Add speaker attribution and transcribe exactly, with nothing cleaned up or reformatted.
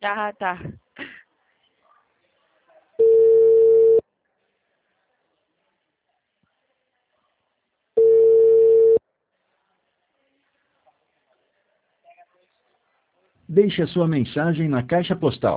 Speaker 1: Ah, tá.
Speaker 2: Deixe a sua mensagem na caixa postal